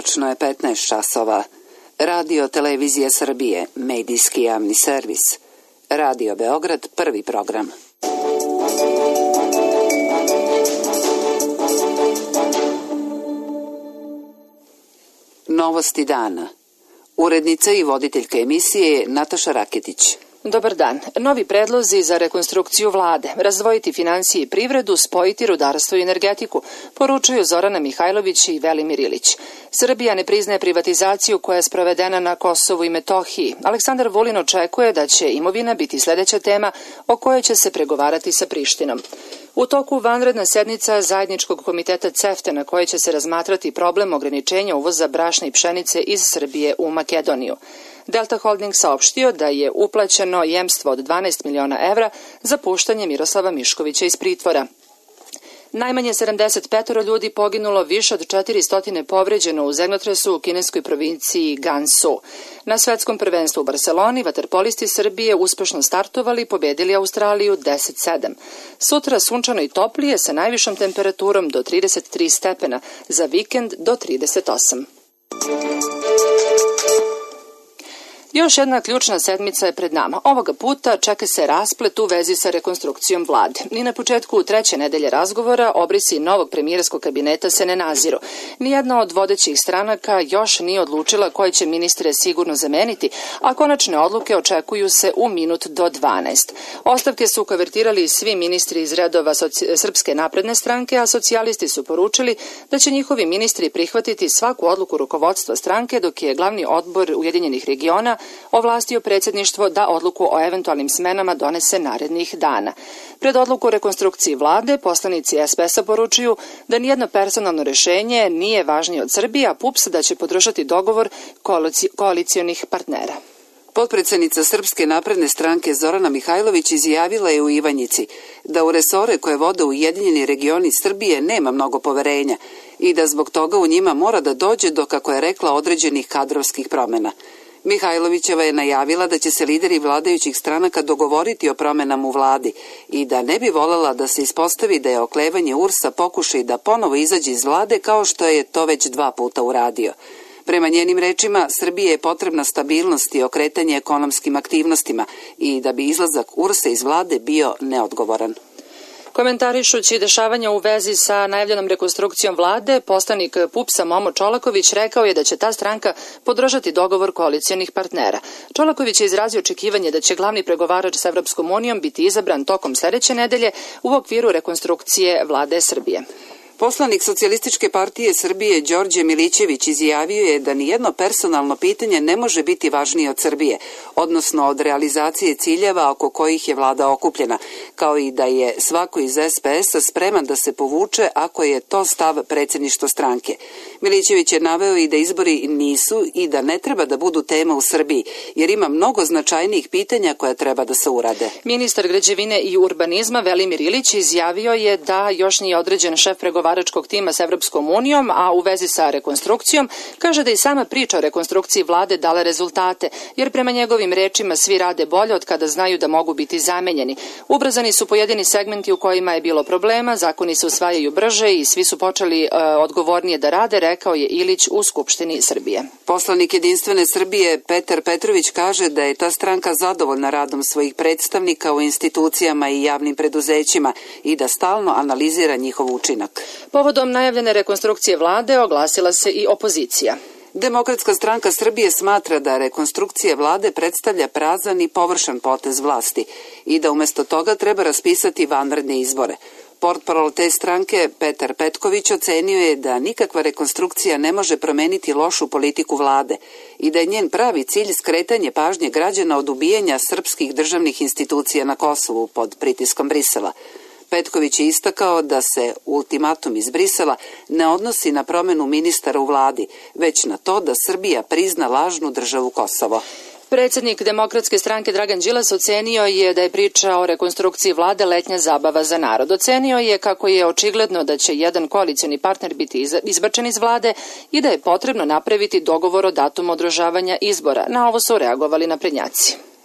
Tačno je 15 časova. Radio Televizija Srbije, medijski javni servis. Radio Beograd, prvi program. Novosti dana. Urednica i voditeljka emisije je Nataša Raketić. Dobar dan. Novi predlozi za rekonstrukciju vlade, razdvojiti finansije i privredu, spojiti rudarstvo i energetiku, poručuju Zorana Mihajlović i Velimir Ilić. Srbija ne priznaje privatizaciju koja je sprovedena na Kosovu i Metohiji. Aleksandar Vulin očekuje da će imovina biti sledeća tema o kojoj će se pregovarati sa Prištinom. U toku vanredna sednica Zajedničkog komiteta CEFTA na kojoj će se razmatrati problem ograničenja uvoza brašna i pšenice iz Srbije u Makedoniju. Delta Holding saopštio da je uplaćeno jemstvo od 12 miliona evra za puštanje Miroslava Miškovića iz pritvora. Najmanje 75 ljudi poginulo, više od 400 povređeno u zemljotresu u kineskoj provinciji Gansu. Na svetskom prvenstvu u Barseloni vaterpolisti Srbije uspešno startovali i pobedili Australiju 10-7. Sutra sunčano i toplije sa najvišom temperaturom do 33 stepena, za vikend do 38. Još jedna ključna sedmica je pred nama. Ovoga puta čeka se rasplet u vezi sa rekonstrukcijom vlade. Ni na početku treće nedelje razgovora obrisi novog premijerskog kabineta se ne naziru. Nijedna od vodećih stranaka još nije odlučila koje će ministre sigurno zameniti, a konačne odluke očekuju se u minut do 12. Ostavke su kavertirali svi ministri iz redova Srpske napredne stranke, a socijalisti su poručili da će njihovi ministri prihvatiti svaku odluku rukovodstva stranke, dok je glavni odbor Ujedinjenih regiona ovlastio predsjedništvo da odluku o eventualnim smenama donese narednih dana. Pred odluku o rekonstrukciji vlade, poslanici SPS-a poručuju da nijedno personalno rešenje nije važnije od Srbije, a PUPS da će podržati dogovor koalicionih partnera. Potpredsednica Srpske napredne stranke Zorana Mihajlović izjavila je u Ivanjici da u resore koje vode Ujedinjeni regioni Srbije nema mnogo poverenja i da zbog toga u njima mora da dođe do, kako je rekla, određenih kadrovskih promjena. Mihajlovićeva je najavila da će se lideri vladajućih stranaka dogovoriti o promenama u vladi i da ne bi voljela da se ispostavi da je oklevanje URS-a pokušaj da ponovo izađe iz vlade kao što je to već 2 puta uradio. Prema njenim rečima, Srbije je potrebna stabilnost i okretanje ekonomskim aktivnostima i da bi izlazak URS-a iz vlade bio neodgovoran. Komentarišući dešavanja u vezi sa najavljenom rekonstrukcijom vlade, poslanik PUPS-a Momo Čolaković rekao je da će ta stranka podržati dogovor koalicionih partnera. Čolaković je izrazio očekivanje da će glavni pregovarač sa Evropskom unijom biti izabran tokom sledeće nedelje u okviru rekonstrukcije vlade Srbije. Poslanik Socijalističke partije Srbije Đorđe Milićević izjavio je da nijedno personalno pitanje ne može biti važnije od Srbije, odnosno od realizacije ciljeva oko kojih je vlada okupljena, kao i da je svako iz SPS-a spreman da se povuče ako je to stav predsjedništva stranke. Milićević je naveo i da izbori nisu i da ne treba da budu tema u Srbiji, jer ima mnogo značajnijih pitanja koja treba da se urade. Ministar građevine i urbanizma Velimir Ilić izjavio je da još nije određen šef pregovaračkog tima s Evropskom unijom, a u vezi sa rekonstrukcijom kaže da i sama priča o rekonstrukciji vlade dala rezultate, jer prema njegovim rečima svi rade bolje od kada znaju da mogu biti zamenjeni. Ubrzani su pojedini segmenti u kojima je bilo problema, zakoni se usvajaju brže i svi su počeli odgovornije da rade, rekao je Ilić u Skupštini Srbije. Poslanik Jedinstvene Srbije Petar Petrović kaže da je ta stranka zadovoljna radom svojih predstavnika u institucijama i javnim preduzećima i da stalno analizira njihov učinak. Povodom najavljene rekonstrukcije vlade oglasila se i opozicija. Demokratska stranka Srbije smatra da rekonstrukcija vlade predstavlja prazan i površan potez vlasti i da umjesto toga treba raspisati vanredne izbore. Portparol te stranke Petar Petković ocenio je da nikakva rekonstrukcija ne može promeniti lošu politiku vlade i da je njen pravi cilj skretanje pažnje građana od ubijanja srpskih državnih institucija na Kosovu pod pritiskom Brisela. Petković je istakao da se ultimatum iz Brisela ne odnosi na promenu ministara u vladi, već na to da Srbija prizna lažnu državu Kosovo. Predsjednik Demokratske stranke Dragan Đilas ocenio je da je priča o rekonstrukciji vlade letnja zabava za narod. Ocenio je kako je očigledno da će jedan koalicioni partner biti izbačen iz vlade i da je potrebno napraviti dogovor o datumu održavanja izbora. Na ovo su reagovali naprednjaci.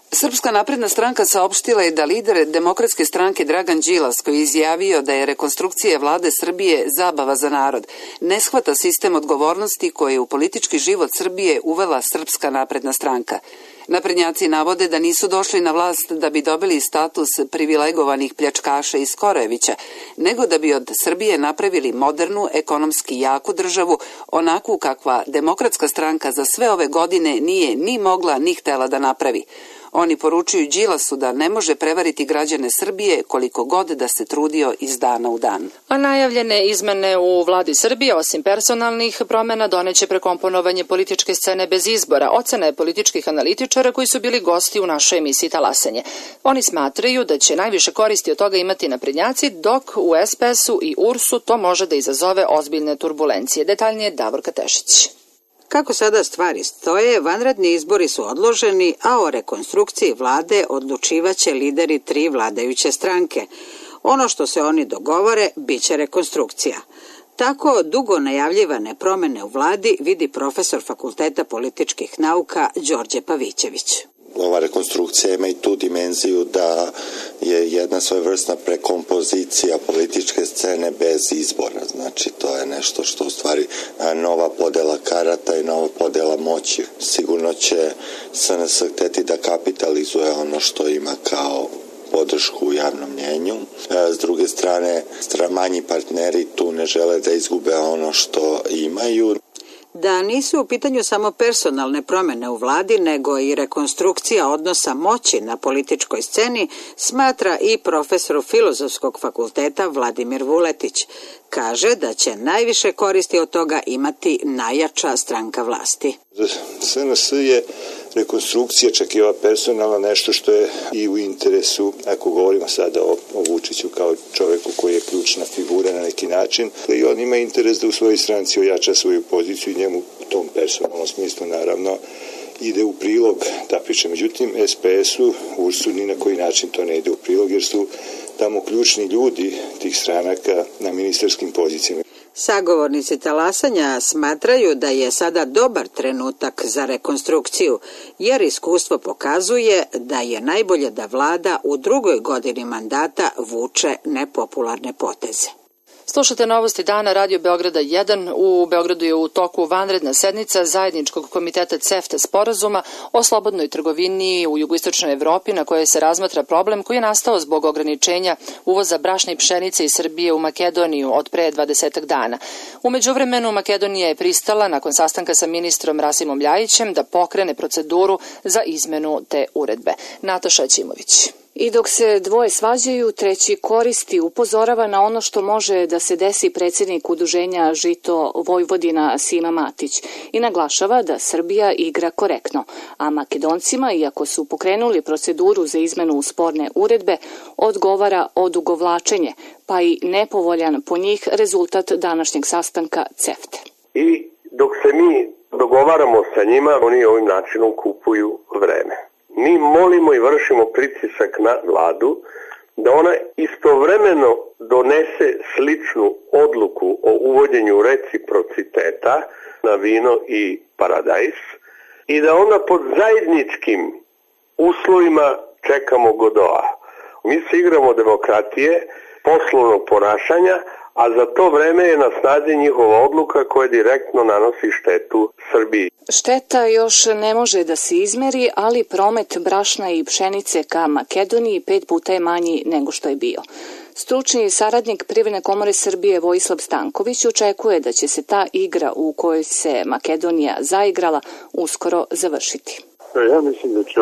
Srpska napredna stranka saopštila je da lider Demokratske stranke Dragan Đilas, koji je izjavio da je rekonstrukcija vlade Srbije zabava za narod, ne shvata sistem odgovornosti koje je u politički život Srbije uvela Srpska napredna stranka. Naprednjaci navode da nisu došli na vlast da bi dobili status privilegovanih pljačkaša iz Korojevića, nego da bi od Srbije napravili modernu, ekonomski jaku državu, onakvu kakva Demokratska stranka za sve ove godine nije ni mogla ni htela da napravi. Oni poručuju Đilasu da ne može prevariti građane Srbije koliko god da se trudio iz dana u dan. A najavljene izmene u vladi Srbije, osim personalnih promjena, doneće prekomponovanje političke scene bez izbora, ocena je političkih analitičara koji su bili gosti u našoj emisiji Talasanje. Oni smatraju da će najviše koristi od toga imati naprednjaci, dok u SPS-u i URS-u to može da izazove ozbiljne turbulencije. Detaljnije Davorka Tešić. Kako sada stvari stoje, vanredni izbori su odloženi, a o rekonstrukciji vlade odlučivaće lideri 3 vladajuće stranke. Ono što se oni dogovore, bit će rekonstrukcija. Tako dugo najavljivane promjene u vladi vidi profesor Fakulteta političkih nauka Đorđe Pavićević. Ova rekonstrukcija ima i tu dimenziju da je jedna svojevrsna prekompozicija političke scene bez izbora. Znači, to je nešto što u stvari nova podela karata i nova podela moći. Sigurno će SNS hteti da kapitalizuje ono što ima kao podršku u javnom mnjenju. S druge strane, manji partneri tu ne žele da izgube ono što imaju. Da nisu u pitanju samo personalne promjene u vladi, nego i rekonstrukcija odnosa moći na političkoj sceni, smatra i profesor Filozofskog fakulteta Vladimir Vuletić. Kaže da će najviše koristi od toga imati najjača stranka vlasti. Za SNS je rekonstrukcija, čak i ova personalna, nešto što je i u interesu, ako govorimo sada o Vučiću kao čoveku koji je ključna figura na neki način, i on ima interes da u svojoj stranci ojača svoju poziciju i njemu u tom personalnom smislu naravno ide u prilog ta priča. Međutim, SPS-u, URS-u ni na koji način to ne ide u prilog jer su tamo ključni ljudi tih stranaka na ministarskim pozicijama. Sagovornici talasanja smatraju da je sada dobar trenutak za rekonstrukciju, jer iskustvo pokazuje da je najbolje da vlada u drugoj godini mandata vuče nepopularne poteze. Slušate novosti dana Radio Beograda 1. U Beogradu je u toku vanredna sednica Zajedničkog komiteta CEFTA sporazuma o slobodnoj trgovini u jugoistočnoj Evropi na kojoj se razmatra problem koji je nastao zbog ograničenja uvoza brašna i pšenice iz Srbije u Makedoniju od pre 20 dana. U međuvremenu Makedonija je pristala nakon sastanka sa ministrom Rasimom Ljajićem da pokrene proceduru za izmenu te uredbe. Nataša Ćimović. I dok se dvoje svađaju, treći koristi, upozorava na ono što može da se desi predsjednik udruženja Žito Vojvodina Sima Matić i naglašava da Srbija igra korektno, a Makedoncima, iako su pokrenuli proceduru za izmenu sporne uredbe, odgovara odugovlačenje, pa i nepovoljan po njih rezultat današnjeg sastanka CEFTA. I dok se mi dogovaramo sa njima, oni ovim načinom kupuju vreme. Mi molimo i vršimo pritisak na vladu da ona istovremeno donese sličnu odluku o uvođenju reciprociteta na vino i paradajz i da onda pod zajedničkim uslovima čekamo Godoa. Mi se igramo demokratije, poslovnog ponašanja, a za to vreme je na snazi njihova odluka koja direktno nanosi štetu Srbiji. Šteta još ne može da se izmeri, ali promet brašna i pšenice ka Makedoniji 5 puta je manji nego što je bio. Stručni saradnik Privredne komore Srbije Vojislav Stanković očekuje da će se ta igra u kojoj se Makedonija zaigrala uskoro završiti. Ja mislim da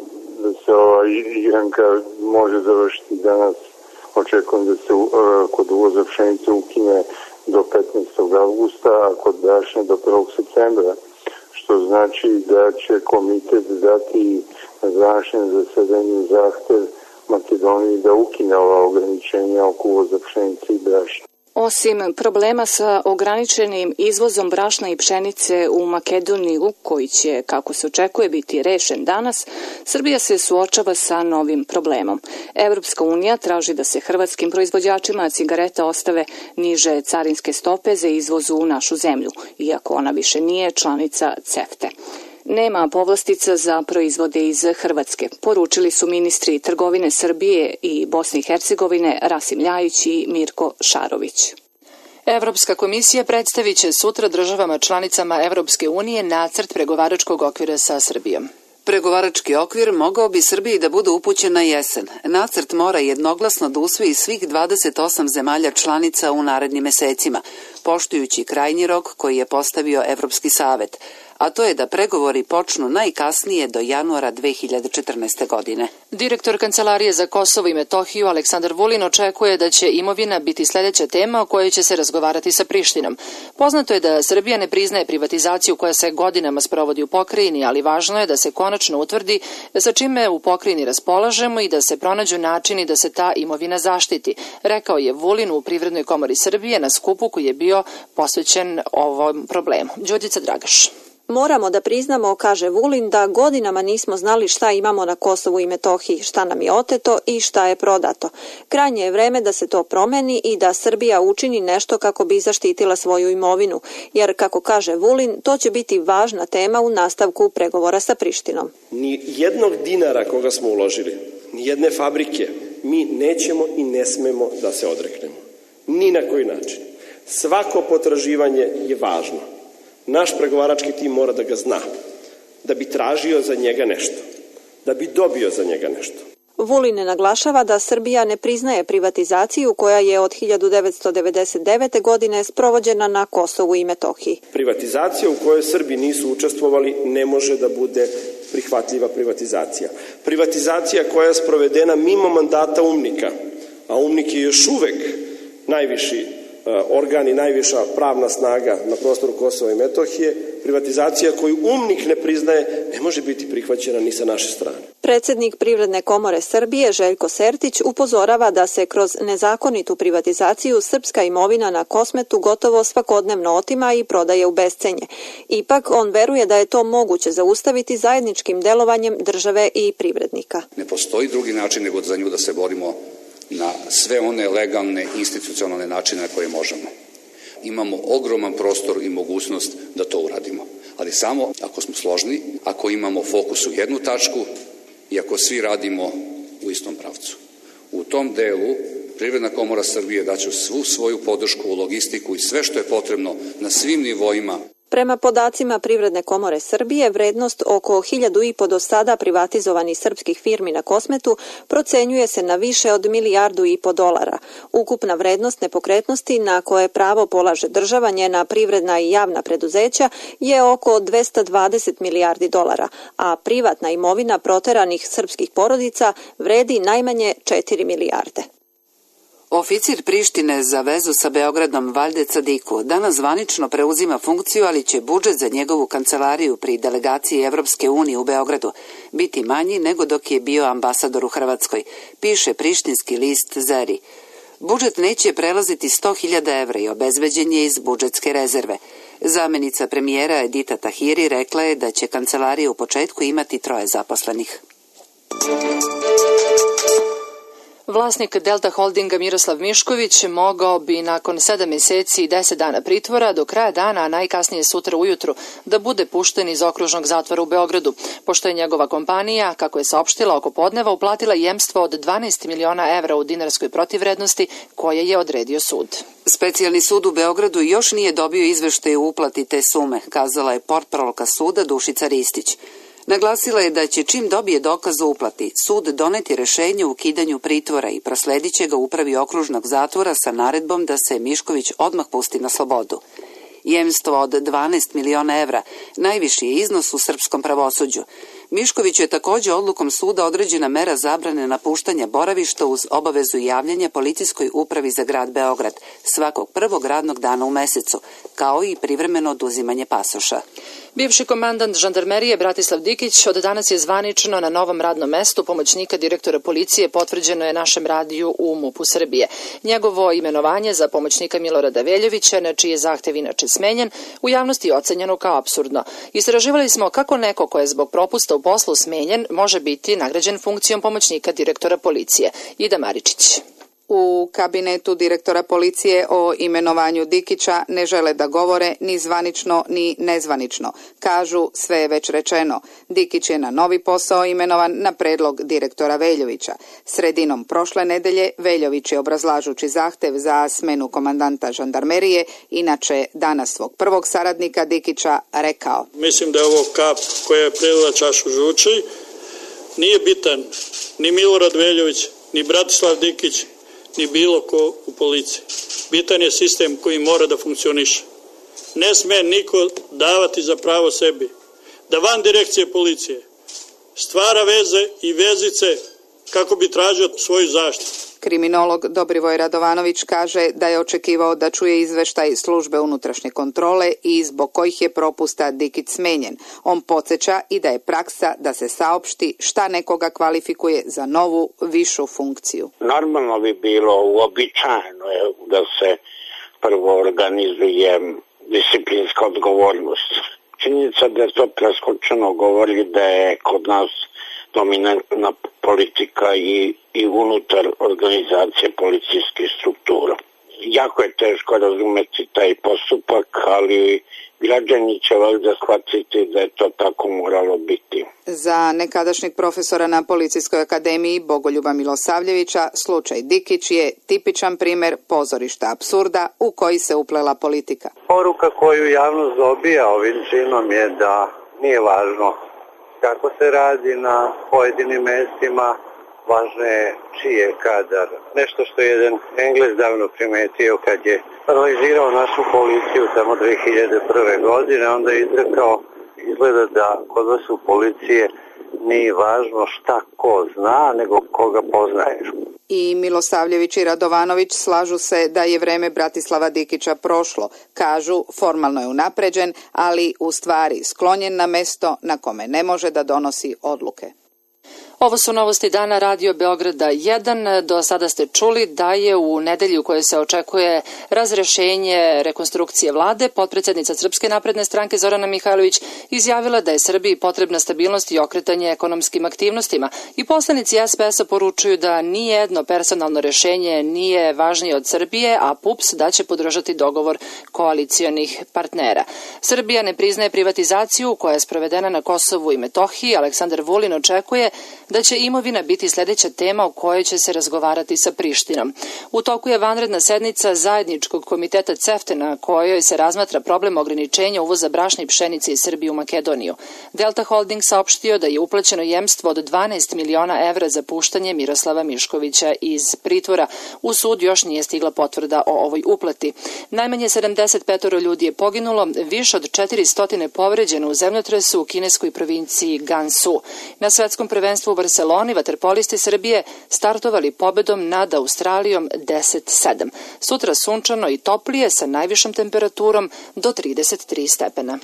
se ova igranka može završiti danas. Očekujem da se kod uvoza pšenice ukine do 15. avgusta, a kod brašna do 1. septembra, što znači da će komitet dati na današnjem zasedanju zahtev Makedoniji da ukine ova ograničenja oko uvoza pšenice i brašna. Osim problema sa ograničenim izvozom brašna i pšenice u Makedoniju, koji će, kako se očekuje, biti rešen danas, Srbija se suočava sa novim problemom. Evropska unija traži da se hrvatskim proizvođačima cigareta ostave niže carinske stope za izvoz u našu zemlju, iako ona više nije članica CEFTA. Nema povlastica za proizvode iz Hrvatske, poručili su ministri trgovine Srbije i Bosne i Hercegovine Rasim Ljajić i Mirko Šarović. Evropska komisija predstavit će sutra državama članicama Evropske unije nacrt pregovaračkog okvira sa Srbijom. Pregovarački okvir mogao bi Srbiji da bude upućen na jesen. Nacrt mora jednoglasno da usvoji svih 28 zemalja članica u narednim mesecima, poštujući krajnji rok koji je postavio Evropski savet, a to je da pregovori počnu najkasnije do januara 2014. godine. Direktor Kancelarije za Kosovo i Metohiju Aleksandar Vulin očekuje da će imovina biti sljedeća tema o kojoj će se razgovarati sa Prištinom. Poznato je da Srbija ne priznaje privatizaciju koja se godinama sprovodi u pokrajini, ali važno je da se konačno utvrdi sa čime u pokrajini raspolažemo i da se pronađu načini da se ta imovina zaštiti, rekao je Vulin u Privrednoj komori Srbije na skupu koji je bio posvećen ovom problemu. Đurđica Dragaš. Moramo da priznamo, kaže Vulin, da godinama nismo znali šta imamo na Kosovu i Metohiji, šta nam je oteto i šta je prodato. Krajnje je vreme da se to promeni i da Srbija učini nešto kako bi zaštitila svoju imovinu, jer, kako kaže Vulin, to će biti važna tema u nastavku pregovora sa Prištinom. Ni jednog dinara koga smo uložili, ni jedne fabrike, mi nećemo i ne smemo da se odreknemo. Ni na koji način. Svako potraživanje je važno. Naš pregovarački tim mora da ga zna, da bi tražio za njega nešto, da bi dobio za njega nešto. Vulin naglašava da Srbija ne priznaje privatizaciju koja je od 1999. godine sprovođena na Kosovu i Metohiji. Privatizacija u kojoj Srbi nisu učestvovali ne može da bude prihvatljiva privatizacija. Privatizacija koja je sprovedena mimo mandata UMNIK-a, a UMNIK je još uvek najviši organ i najviša pravna snaga na prostoru Kosova i Metohije, privatizacija koju UMNIK ne priznaje ne može biti prihvaćena ni sa naše strane. Predsjednik Privredne komore Srbije Željko Sertić upozorava da se kroz nezakonitu privatizaciju srpska imovina na Kosmetu gotovo svakodnevno otima i prodaje u bescenje. Ipak on veruje da je to moguće zaustaviti zajedničkim delovanjem države i privrednika. Ne postoji drugi način nego za nju da se borimo na sve one legalne institucionalne načine na koje možemo. Imamo ogroman prostor i mogućnost da to uradimo. Ali samo ako smo složni, ako imamo fokus u jednu tačku i ako svi radimo u istom pravcu. U tom delu Privredna komora Srbije daće svu svoju podršku u logistiku i sve što je potrebno na svim nivoima. Prema podacima Privredne komore Srbije, vrednost oko 1.500 do sada privatizovanih srpskih firmi na Kosmetu procenjuje se na više od $1,5 milijardu. Ukupna vrednost nepokretnosti na koje pravo polaže država, njena privredna i javna preduzeća je oko $220 milijardi, a privatna imovina proteranih srpskih porodica vredi najmanje 4 milijarde. Oficir Prištine za vezu sa Beogradom Valjde Cadiku danas zvanično preuzima funkciju, ali će budžet za njegovu kancelariju pri delegaciji Evropske unije u Beogradu biti manji nego dok je bio ambasador u Hrvatskoj, piše prištinski list Zeri. Budžet neće prelaziti 100.000 evra i obezbeđen je iz budžetske rezerve. Zamenica premijera Edita Tahiri rekla je da će kancelarija u početku imati 3 zaposlenih. Vlasnik Delta Holdinga Miroslav Mišković mogao bi nakon 7 mjeseci i 10 dana pritvora do kraja dana, a najkasnije sutra ujutru, da bude pušten iz okružnog zatvora u Beogradu, pošto je njegova kompanija, kako je saopštila oko podneva, uplatila jemstvo od 12 miliona evra u dinarskoj protivvrednosti koje je odredio sud. Specijalni sud u Beogradu još nije dobio izveštaj o uplati te sume, kazala je portparolka suda Dušica Ristić. Naglasila je da će čim dobije dokaz o uplati, sud doneti rešenje o ukidanju pritvora i prosledit će ga upravi okružnog zatvora sa naredbom da se Mišković odmah pusti na slobodu. Jemstvo od 12 miliona evra najviši je iznos u srpskom pravosuđu. Miškoviću je također odlukom suda određena mera zabrane napuštanja boravišta uz obavezu javljanja policijskoj upravi za grad Beograd svakog prvog radnog dana u mesecu, kao i privremeno oduzimanje pasoša. Bivši komandant žandarmerije Bratislav Dikić od danas je zvanično na novom radnom mestu pomoćnika direktora policije, potvrđeno je našem radiju u MUP-u Srbije. Njegovo imenovanje za pomoćnika Milorada Veljovića, na čiji je zahtev inače smenjen, u javnosti je ocenjeno kao apsurdno. Istraživali smo kako neko ko je zbog propusta u poslu smenjen može biti nagrađen funkcijom pomoćnika direktora policije. Ida Maričić. U kabinetu direktora policije o imenovanju Dikića ne žele da govore ni zvanično ni nezvanično. Kažu, sve je već rečeno. Dikić je na novi posao imenovan na predlog direktora Veljovića. Sredinom prošle nedelje Veljović je, obrazlažući zahtev za smenu komandanta žandarmerije, inače danas svog prvog saradnika Dikića, rekao: Mislim da je ovo kap koja je prelila čašu žuči. Nije bitan ni Milorad Veljović, ni Bratislav Dikić, ni bilo ko u policiji. Bitan je sistem koji mora da funkcioniše. Ne sme niko davati za pravo sebi da van direkcije policije stvara veze i vezice kako bi tražio svoju zaštitu. Kriminolog Dobrivoj Radovanović kaže da je očekivao da čuje izveštaj službe unutrašnje kontrole i zbog kojih je propusta Dikić smenjen. On podsjeća i da je praksa da se saopšti šta nekoga kvalifikuje za novu, višu funkciju. Normalno bi bilo, uobičajeno je da se prvo organizuje disciplinska odgovornost. Činjenica da je to preskočeno govori da je kod nas dominantna politika i unutar organizacije policijskih struktura. Jako je teško razumeti taj postupak, ali građani će valjda shvatiti da je to tako moralo biti. Za nekadašnjeg profesora na Policijskoj akademiji Bogoljuba Milosavljevića, slučaj Dikić je tipičan primer pozorišta apsurda u koji se uplela politika. Poruka koju javnost dobija ovim činom je da nije važno kako se radi na pojedinim mestima, važno je čiji je kadar. Nešto što je jedan Englez davno primetio kad je analizirao našu policiju tamo 2001. godine, onda je izrekao: izgleda da kod vas u policije nije važno šta ko zna, nego koga poznaješ. I Milosavljević i Radovanović slažu se da je vreme Bratislava Dikića prošlo. Kažu, formalno je unapređen, ali u stvari sklonjen na mesto na kome ne može da donosi odluke. Ovo su novosti dana Radio Beograda 1. Do sada ste čuli da je u nedelju u kojoj se očekuje razrešenje rekonstrukcije vlade, potpredsjednica Srpske napredne stranke Zorana Mihajlović izjavila da je Srbiji potrebna stabilnost i okretanje ekonomskim aktivnostima i poslanici SPS-a poručuju da nijedno personalno rešenje nije važnije od Srbije, a PUPS da će podržati dogovor koalicionih partnera. Srbija ne priznaje privatizaciju koja je sprovedena na Kosovu i Metohiji. Aleksandar Vulin očekuje da će imovina biti sljedeća tema o kojoj će se razgovarati sa Prištinom. U toku je vanredna sednica zajedničkog komiteta CEFTA na kojoj se razmatra problem ograničenja uvoza brašna i pšenice iz Srbije u Makedoniju. Delta Holding saopštio da je uplaćeno jemstvo od 12 miliona evra za puštanje Miroslava Miškovića iz pritvora. U sud još nije stigla potvrda o ovoj uplati. Najmanje 75 ljudi je poginulo, više od 400 povređeno u zemljotresu u kineskoj provinciji Gansu. Na svetskom prvenstvu u Barseloni vaterpolisti Srbije startovali pobedom nad Australijom 10-7. Sutra sunčano i toplije sa najvišom temperaturom do 33 stepena.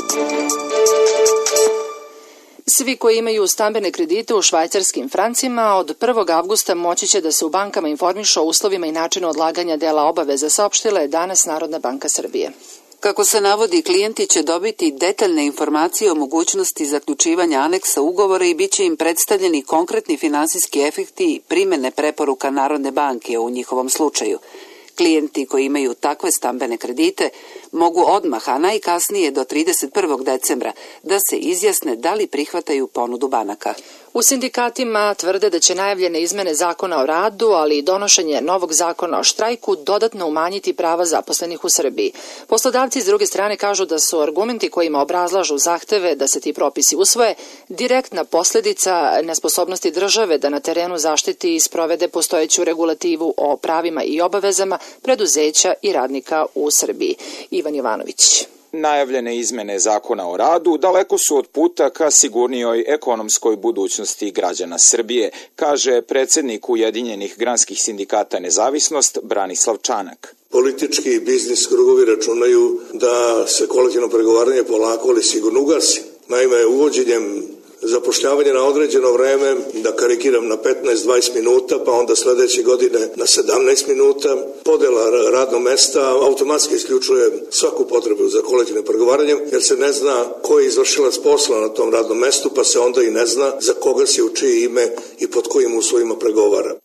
Svi koji imaju stambene kredite u švajcarskim francima od 1. avgusta moći će da se u bankama informišu o uslovima i načinu odlaganja dela obaveza, saopštila je danas Narodna banka Srbije. Kako se navodi, klijenti će dobiti detaljne informacije o mogućnosti zaključivanja aneksa ugovora i bit će im predstavljeni konkretni finansijski efekti primjene preporuka Narodne banke u njihovom slučaju. Klijenti koji imaju takve stambene kredite mogu odmah, a najkasnije do 31. decembra, da se izjasne da li prihvataju ponudu banaka. U sindikatima tvrde da će najavljene izmene zakona o radu, ali i donošenje novog zakona o štrajku dodatno umanjiti prava zaposlenih u Srbiji. Poslodavci s druge strane kažu da su argumenti kojima obrazlažu zahteve da se ti propisi usvoje direktna posljedica nesposobnosti države da na terenu zaštiti i sprovede postojeću regulativu o pravima i obavezama preduzeća i radnika u Srbiji. Ivan Jovanović. Najavljene izmene zakona o radu daleko su od puta ka sigurnijoj ekonomskoj budućnosti građana Srbije, kaže predsjednik Ujedinjenih granskih sindikata Nezavisnost Branislav Čanak. Politički i biznis krugovi računaju da se kolektivno pregovaranje polako ali sigurno ugasi. Naime, uvođenjem zapošljavanje na određeno vreme, da karikiram na 15-20 minuta, pa onda sledeće godine na 17 minuta. Podela radnog mesta automatski isključuje svaku potrebu za kolektivnim pregovaranjem, jer se ne zna ko je izvršilac posla na tom radnom mestu, pa se onda i ne zna za koga se u čije ime i pod kojim uslovima pregovara.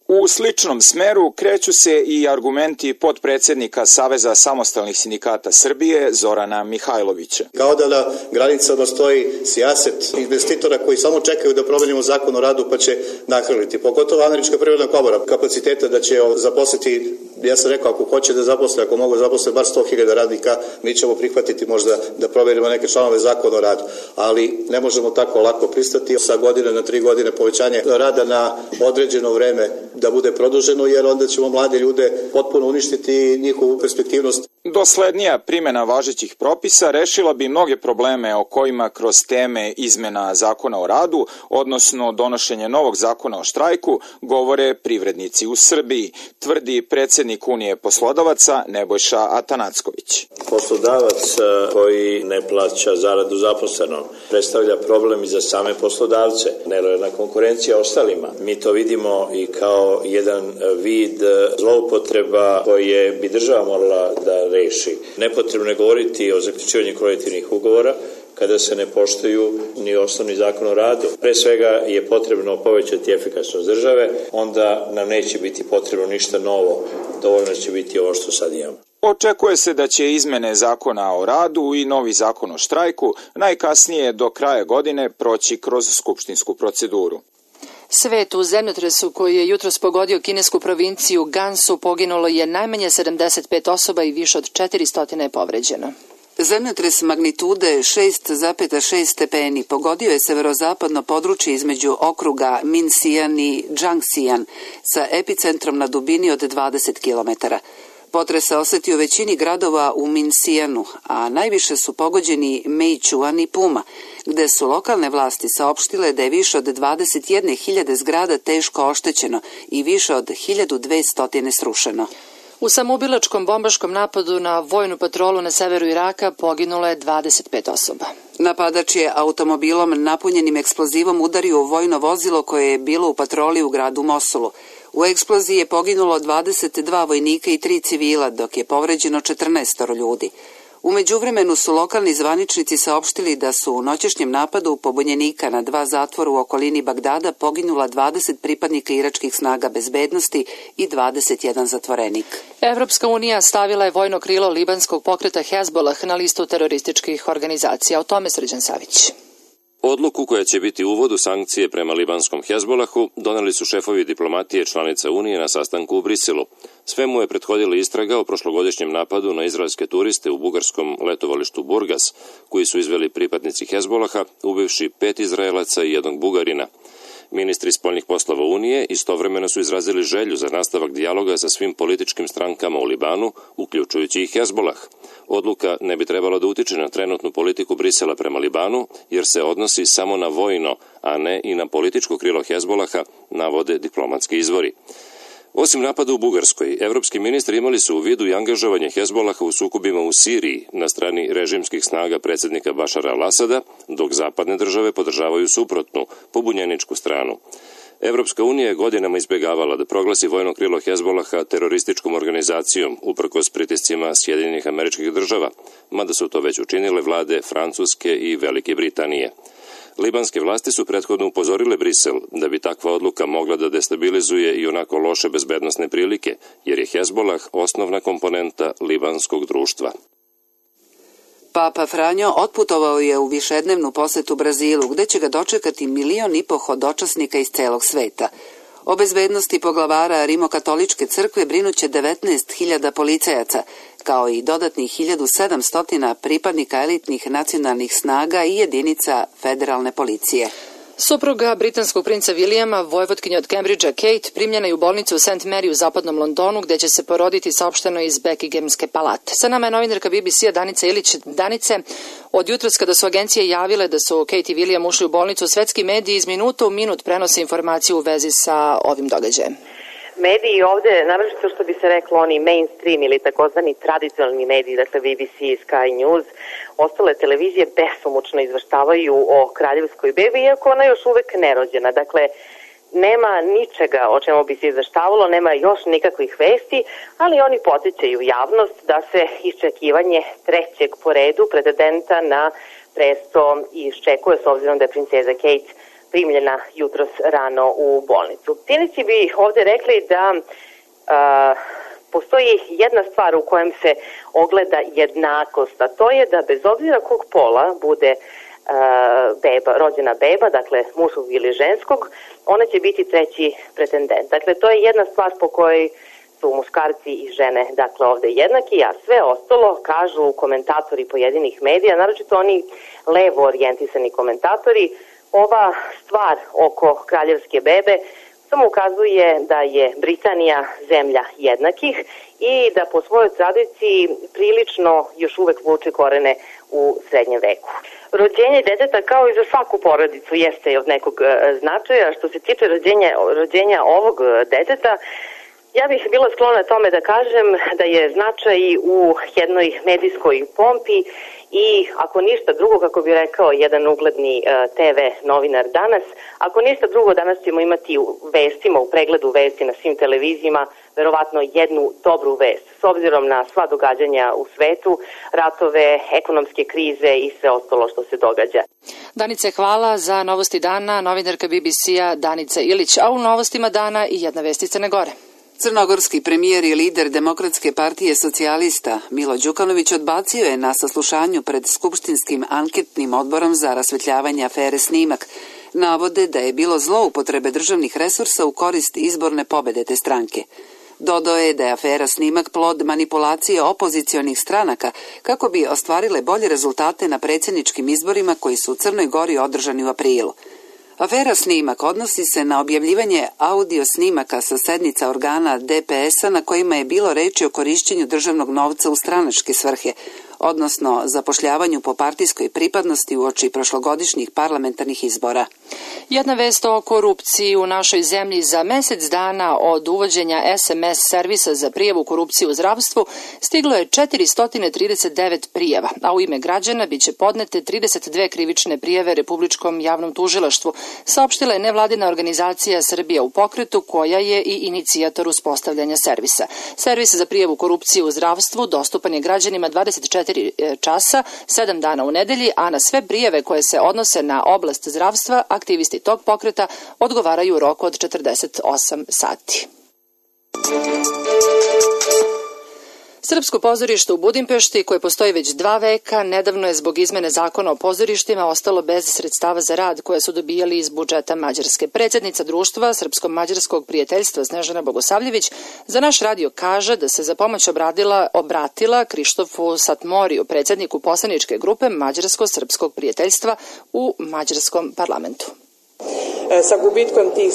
U sličnom smeru kreću se i argumenti potpredsednika Saveza samostalnih sindikata Srbije Zorana Mihajlovića. Kao da na granicama stoji sijaset investitora koji samo čekaju da promenimo zakon o radu pa će nahrliti. Pogotovo Američka privredna komora kapaciteta da će zaposliti, ja sam rekao, ako hoće da zaposle, ako mogu zaposle bar 100.000 radnika, mi ćemo prihvatiti možda da promenimo neke članove zakona o radu. Ali ne možemo tako lako pristati sa godine na 3 godine povećanje rada na određeno vreme da bude produženo, jer onda ćemo mlade ljude potpuno uništiti njihovu perspektivnost. Doslednija primjena važećih propisa rešila bi mnoge probleme o kojima kroz teme izmena zakona o radu, odnosno donošenje novog zakona o štrajku, govore privrednici u Srbiji, tvrdi predsjednik Unije poslodavaca Nebojša Atanacković. Poslodavac koji ne plaća zaradu zaposlenom predstavlja problem i za same poslodavce, nelojalna konkurencija ostalima. Mi to vidimo i kao jedan vid zloupotreba koje bi država morala da reši. Nepotrebno je govoriti o zaključivanju kolektivnih ugovora kada se ne poštuju ni osnovni zakon o radu. Pre svega je potrebno povećati efikasnost države, onda nam neće biti potrebno ništa novo, dovoljno će biti ovo što sad imamo. Očekuje se da će izmene zakona o radu i novi zakon o štrajku najkasnije do kraja godine proći kroz skupštinsku proceduru. Svet u zemljotresu koji je jutros pogodio kinesku provinciju Gansu poginulo je najmanje 75 osoba i više od 400 je povređeno. Zemljotres magnitude 6,6 stepeni pogodio je severozapadno područje između okruga Minsijan i Džangsijan sa epicentrom na dubini od 20 km. Potres se osetio u većini gradova u Minsijanu, a najviše su pogođeni Meičuan i Puma, gde su lokalne vlasti saopštile da je više od 21.000 zgrada teško oštećeno i više od 1.200 srušeno. U samoubilačkom bombaškom napadu na vojnu patrolu na severu Iraka poginulo je 25 osoba. Napadač je automobilom napunjenim eksplozivom udario u vojno vozilo koje je bilo u patroli u gradu Mosulu. U eksploziji je poginulo 22 vojnika i 3 civila, dok je povređeno 14 ljudi. U međuvremenu su lokalni zvaničnici saopštili da su u noćešnjem napadu pobunjenika na 2 zatvora u okolini Bagdada poginula 20 pripadnika iračkih snaga bezbednosti i 21 zatvorenik. Evropska unija stavila je vojno krilo libanskog pokreta Hezbolah na listu terorističkih organizacija. O tome Srđan Savić. Odluku koja će biti uvod u sankcije prema libanskom Hezbolahu doneli su šefovi diplomatije članica Unije na sastanku u Briselu. Sve mu je prethodila istraga o prošlogodišnjem napadu na izraelske turiste u bugarskom letovalištu Burgas, koji su izveli pripadnici Hezbolaha, ubivši 5 Izraelaca i 1 Bugarina. Ministri spoljnih poslova Unije istovremeno su izrazili želju za nastavak dijaloga sa svim političkim strankama u Libanu, uključujući i Hezbolah. Odluka ne bi trebala da utiče na trenutnu politiku Brisela prema Libanu, jer se odnosi samo na vojno, a ne i na političko krilo Hezbolaha, navode diplomatski izvori. Osim napada u Bugarskoj, evropski ministri imali su u vidu i angažovanje Hezbolaha u sukobima u Siriji na strani režimskih snaga predsjednika Bašara al-Asada, dok zapadne države podržavaju suprotnu, pobunjeničku stranu. Evropska unija je godinama izbjegavala da proglasi vojno krilo Hezbolaha terorističkom organizacijom uprkos pritiscima Sjedinjenih Američkih Država, mada su to već učinile vlade Francuske i Velike Britanije. Libanske vlasti su prethodno upozorile Brisel da bi takva odluka mogla da destabilizuje i onako loše bezbednosne prilike, jer je Hezbolah osnovna komponenta libanskog društva. Papa Franjo otputovao je u višednevnu posetu Brazilu, gde će ga dočekati 1,5 miliona hodočasnika iz celog sveta. O bezbednosti poglavara Rimokatoličke crkve brinuće 19.000 policajaca, kao i dodatnih 1.700 pripadnika elitnih nacionalnih snaga i jedinica federalne policije. Supruga britanskog princa Vilijama, vojvotkinja od Cambridgea Kate, primljena je u bolnicu u St. Mary u zapadnom Londonu, gde će se poroditi, saopšteno iz Buckinghamske palate. Sa nama je novinarka BBC-a Danica Ilić. Danice, od jutros kada su agencije javile da su Kate i William ušli u bolnicu, svetski mediji iz minuta u minut prenose informaciju u vezi sa ovim događajem. Mediji ovde, naročito što bi se reklo oni mainstream ili takozvani tradicionalni mediji, dakle BBC, Sky News, ostale televizije besomučno izveštavaju o kraljevskoj bebi, iako ona još uvek nerođena. Dakle, nema ničega o čemu bi se izveštavalo, nema još nikakvih vesti, ali oni podsjećaju javnost da se iščekivanje 3. po redu pretendenta na presto iščekuje, s obzirom da je princeza Kate primljena jutros rano u bolnicu. Cinici bi ovde rekli da postoji jedna stvar u kojem se ogleda jednakost, a to je da bez obzira kog pola bude rođena beba, dakle muškog ili ženskog, ona će biti treći pretendent. Dakle, to je jedna stvar po kojoj su muškarci i žene, dakle, ovde jednaki, a sve ostalo, kažu komentatori pojedinih medija, naročito oni levo orijentisani komentatori, ova stvar oko kraljevske bebe samo ukazuje da je Britanija zemlja jednakih i da po svojoj tradiciji prilično još uvek vuče korene u srednjem veku. Rođenje deteta kao i za svaku porodicu jeste od nekog značaja. Što se tiče rođenja ovog deteta, ja bih bila sklona tome da kažem da je značaj u jednoj medijskoj pompi i ako ništa drugo, kako bi rekao jedan ugledni TV novinar danas, ako ništa drugo danas ćemo imati u vestima, u pregledu vesti na svim televizijama, verovatno jednu dobru vest, s obzirom na sva događanja u svetu, ratove, ekonomske krize i sve ostalo što se događa. Danice, hvala za novosti dana, novinarka BBC-a Danica Ilić, a u novostima dana i jedna vest iz Crne Gore. Crnogorski premijer i lider Demokratske partije socijalista Milo Đukanović odbacio je na saslušanju pred Skupštinskim anketnim odborom za rasvetljavanje afere Snimak. Navode da je bilo zloupotrebe državnih resursa u korist izborne pobede te stranke. Dodao je da je afera Snimak plod manipulacije opozicionih stranaka kako bi ostvarile bolje rezultate na predsjedničkim izborima koji su u Crnoj Gori održani u aprilu. Afera Snimak odnosi se na objavljivanje audio snimaka sa sednica organa DPS-a na kojima je bilo reči o korišćenju državnog novca u stranačke svrhe, odnosno zapošljavanju po partijskoj pripadnosti uoči prošlogodišnjih parlamentarnih izbora. Jedna vest o korupciji u našoj zemlji: za mesec dana od uvođenja SMS servisa za prijavu korupcije u zdravstvu stiglo je 439 prijava, a u ime građana biće podnete 32 krivične prijave Republičkom javnom tužilaštvu, saopštila je nevladina organizacija Srbija u pokretu, koja je i inicijator uspostavljanja servisa. Servis za prijavu korupcije u zdravstvu dostupan je građanima 24 časa, 7 dana u nedelji, a na sve prijave koje se odnose na oblast zdravstva aktivisti tog pokreta odgovaraju u roku od 48 sati. Srpsko pozorište u Budimpešti, koje postoji već 2 veka, nedavno je zbog izmene zakona o pozorištima ostalo bez sredstava za rad koje su dobijali iz budžeta Mađarske. Predsjednica društva Srpsko-mađarskog prijateljstva Snežana Bogosavljević za naš radio kaže da se za pomoć obratila Krištofu Satmoriju, predsjedniku poslaničke grupe Mađarsko-srpskog prijateljstva u mađarskom parlamentu. Sa gubitkom tih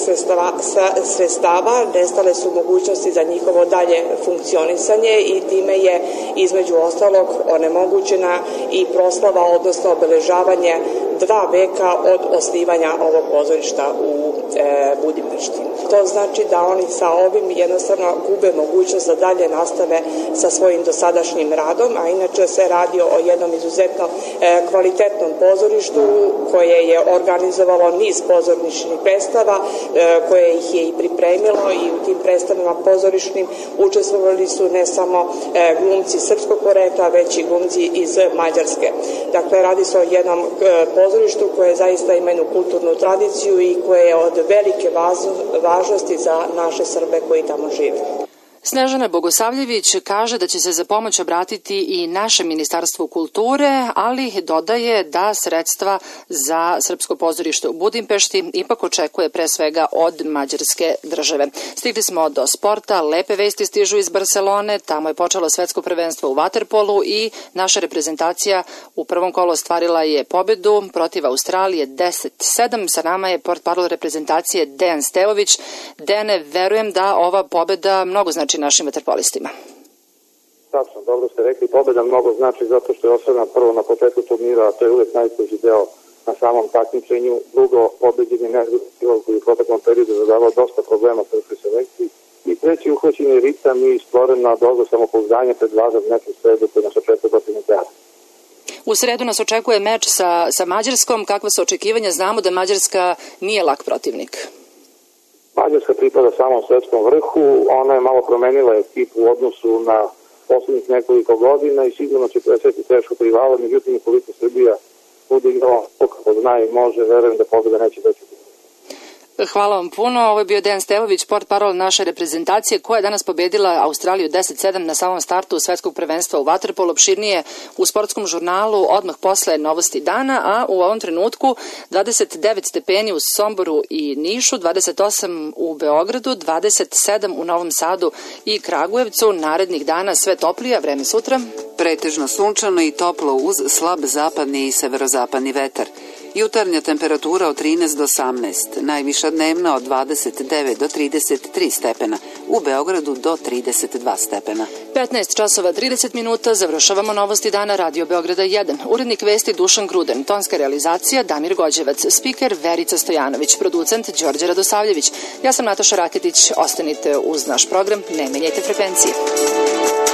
sredstava nestale su mogućnosti za njihovo dalje funkcionisanje i time je između ostalog onemogućena i proslava, odnosno obeležavanje 2 veka od osnivanja ovog pozorišta u Budimpešti. To znači da oni sa ovim jednostavno gube mogućnost da dalje nastave sa svojim dosadašnjim radom, a inače se radi o jednom izuzetno kvalitetnom pozorištu koje je organizovalo niz pozorišnih predstava, koje ih je i pripremilo, i u tim predstavama pozorišnim učestvovali su ne samo glumci srpskog porekla, već i glumci iz Mađarske. Dakle, radi se o jednom pozorištu koje zaista ima jednu kulturnu tradiciju i koje je od velike važnosti za naše Srbe koji tamo žive. Snežana Bogosavljević kaže da će se za pomoć obratiti i naše Ministarstvo kulture, ali dodaje da sredstva za Srpsko pozorište u Budimpešti ipak očekuje pre svega od Mađarske države. Stigli smo do sporta, lepe vesti stižu iz Barcelone, tamo je počelo svetsko prvenstvo u vaterpolu i naša reprezentacija u prvom kolu ostvarila je pobedu protiv Australije 10-7. Sa nama je portparol reprezentacije Dejan Stevović. Dejane, verujem da ova pobeda mnogo znači našim vaterpolistima. Tačno, dobro ste rekli, pobeda mnogo znači zato što je osnovna prvo na početku turnira, a to je uvek najteži deo na samom takmičenju. Drugo, pobeđenje nezgodnog stila koji u proteklom periodu zadavao dosta problema srpskoj selekciji. I treći, uhvaćeni ritam i stvorena doza samopouzdanja pred važan meč u sredu koji nas očekuje protiv Nizozemske. U sredu nas očekuje meč sa Mađarskom. Kakva su očekivanja? Znamo da Mađarska nije lak protivnik. Mađarska pripada samom svetskom vrhu, ona je malo promenila ekipu u odnosu na poslednjih nekoliko godina i sigurno će preseti teško rivala, međutim ukoliko Srbija bude igrala kako zna i može, verujem da pobeda neće doći. Hvala vam puno. Ovo je bio Dejan Stevović, portparol naše reprezentacije koja je danas pobedila Australiju 10-7 na samom startu svetskog prvenstva u vaterpolu. Opširnije u sportskom žurnalu odmah posle novosti dana, a u ovom trenutku 29 stepeni u Somboru i Nišu, 28 u Beogradu, 27 u Novom Sadu i Kragujevcu. Narednih dana sve toplije, vreme sutra. Pretežno sunčano i toplo uz slab zapadni i severozapadni vetar. Jutarnja temperatura od 13 do 18, najviša dnevna od 29 do 33 stepena, u Beogradu do 32 stepena. 15 časova 30 minuta, završavamo novosti dana Radio Beograda 1. Urednik vesti Dušan Gruden, tonska realizacija Damir Gođevac, spiker Verica Stojanović, producent Đorđe Radosavljević. Ja sam Nataša Raketić, ostanite uz naš program, ne menjajte frekvencije.